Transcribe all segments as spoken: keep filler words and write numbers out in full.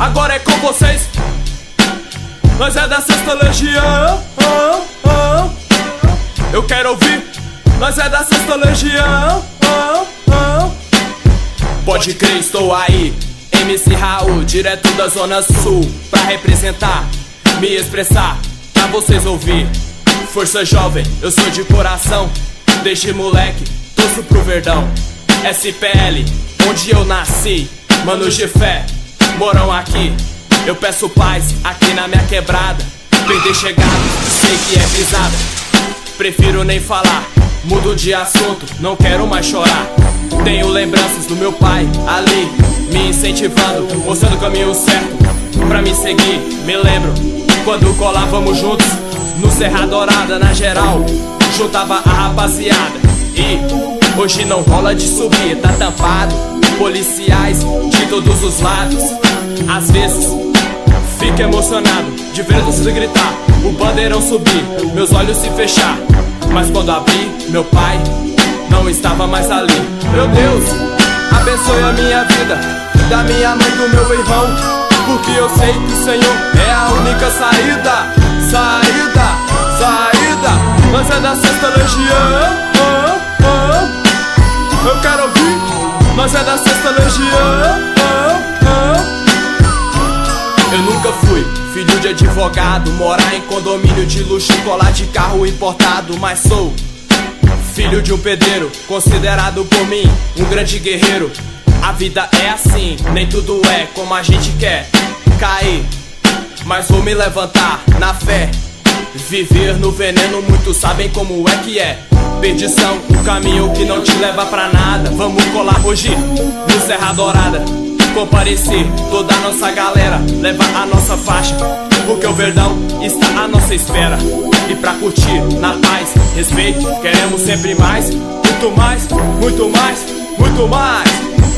agora é com vocês. Nós é da Sexta Legião. Eu quero ouvir. Nós é da Sexta Legião. Pode crer, estou aí, M C Raul, direto da Zona Sul, pra representar, me expressar, pra vocês ouvir. Força jovem, eu sou de coração, desde moleque, torço pro Verdão. S P L, onde eu nasci, manos de fé, moram aqui. Eu peço paz aqui na minha quebrada, perder chegado, sei que é pisada. Prefiro nem falar, mudo de assunto, não quero mais chorar. Tenho lembranças do meu pai ali, me incentivando, mostrando o caminho certo pra me seguir. Me lembro quando colávamos juntos no Serra Dourada, na geral, juntava a rapaziada. E hoje não rola de subir, tá tampado, policiais de todos os lados. Às vezes fico emocionado de ver a torcida gritar, o bandeirão subir, meus olhos se fechar. Mas quando abri, meu pai não estava mais ali. Meu Deus, abençoe a minha vida, da minha mãe, do meu irmão, porque eu sei que o Senhor é a única saída. Saída, saída. Nós é da Sexta Legião. Eu quero ouvir. Nós é da Sexta Legião. Eu nunca fui filho de advogado, morar em condomínio de luxo, colar de carro importado, mas sou filho de um pedreiro, considerado por mim um grande guerreiro. A vida é assim, nem tudo é como a gente quer. Cair, mas vou me levantar na fé. Viver no veneno, muitos sabem como é que é. Perdição, um caminho que não te leva pra nada. Vamos colar hoje no Serra Dourada, comparecer toda a nossa galera, levar a nossa faixa, porque o Verdão está à nossa espera. E pra curtir na paz, respeito, queremos sempre mais, muito mais, muito mais, muito mais.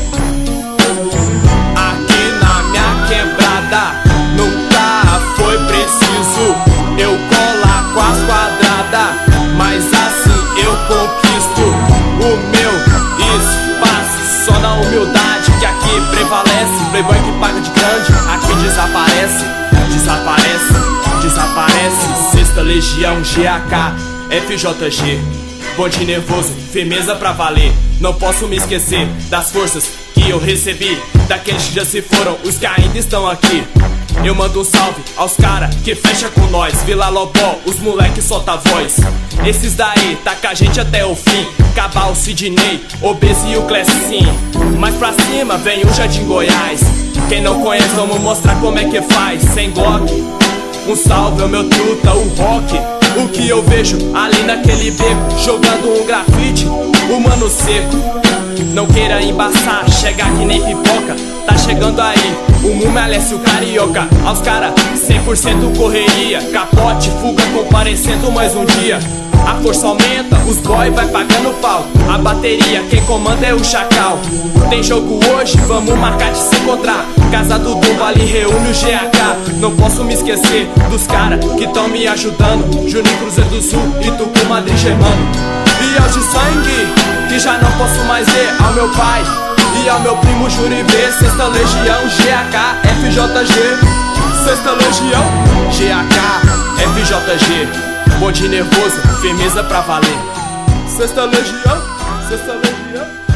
Aqui na minha quebrada nunca foi preciso eu colar com as quadradas, mas assim eu conquisto o meu espaço. Só na humildade que aqui prevalece, playboy que paga de grande, aqui desaparece, desaparece, desaparece. Sexta Legião, G A K, F J G, bonde nervoso, firmeza pra valer. Não posso me esquecer das forças que eu recebi, daqueles que já se foram, os que ainda estão aqui. Eu mando um salve aos cara que fecha com nós, Vila Lobó, os moleque solta a voz. Esses daí tá com a gente até o fim, Cabal, Sidney, Obeso e o Clessim. Mais pra cima vem o Jardim Goiás, quem não conhece vamos mostrar como é que faz. Sem Glock, um salve ao meu truta, o Rock. O que eu vejo ali naquele beco, jogando um grafite, o mano seco. Não queira embaçar, chegar que nem pipoca. Tá chegando aí, o Mume Alessio Carioca. Aos cara, cem por cento correria, capote, fuga comparecendo mais um dia. A força aumenta, os boy vai pagando pau. A bateria, quem comanda é o Chacal. Tem jogo hoje, vamos marcar de se encontrar. Casa do Dumbo ali reúne o G A K. Não posso me esquecer dos cara que tão me ajudando, Juninho Cruzeiro do Sul e Tucu Madrid Germano. E aos de sangue, que já não posso mais ver, ao meu pai e ao meu primo Juribê. Sexta Legião, G A K, F J G. Sexta Legião, G A K, F J G, bonde nervoso, firmeza pra valer. Sexta Legião, Sexta Legião.